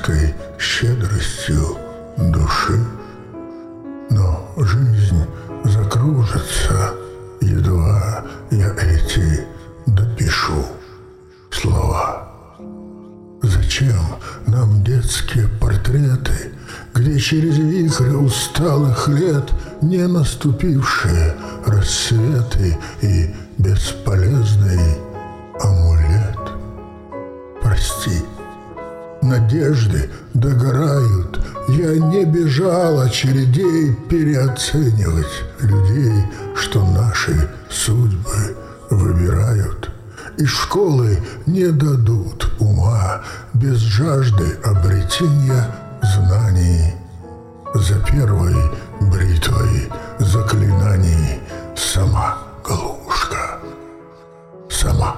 братской щедростью души. Но жизнь закружится, едва я эти допишу слова. Зачем нам детские портреты, где через вихрь усталых лет не наступившие рассветы и бесполезный амулет? Прости, надежды догорают, я не бежал очередей переоценивать людей, что наши судьбы выбирают. Из школы не дадут ума без жажды обретения знаний. За первой бритвой заклинаний сама, голубушка, сама.